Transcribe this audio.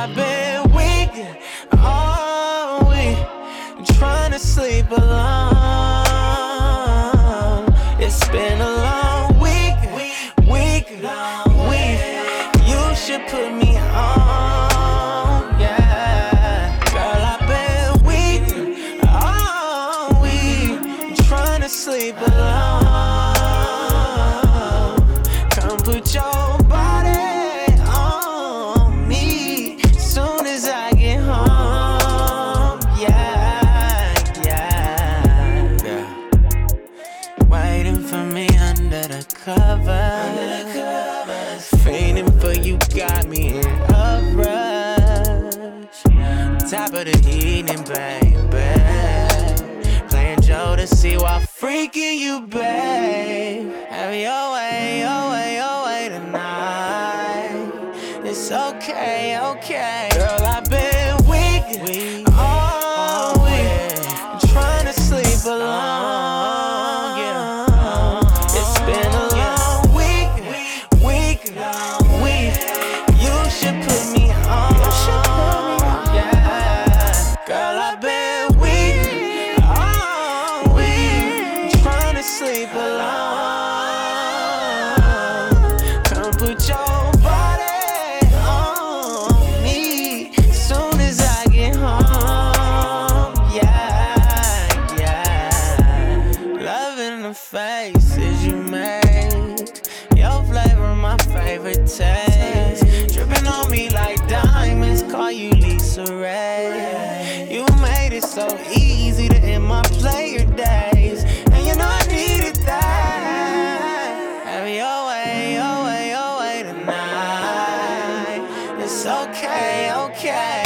I've been weak all week, trying to sleep alone. It's been a long week. You should put me on, yeah. Girl, I've been weak all week, trying to sleep alone. Come put your body on me soon as I get home, yeah. Waiting for me under the covers, fainting for you, got me in a rush. Top of the evening, baby, playing Joe to see why freaking you, babe. Have your way tonight. It's okay. Girl, I've been weak all week, trying to sleep alone, yeah. It's been a long week. You should put me on, yeah. Girl, I've been weak all week, trying to sleep alone. Come put your body on me soon as I get home, yeah. Love in the faces you make, your flavor my favorite taste. Dripping on me like diamonds, call you Lisa Ray. You made it so easy to end my player days, and you know I needed that. Have your way tonight. It's okay.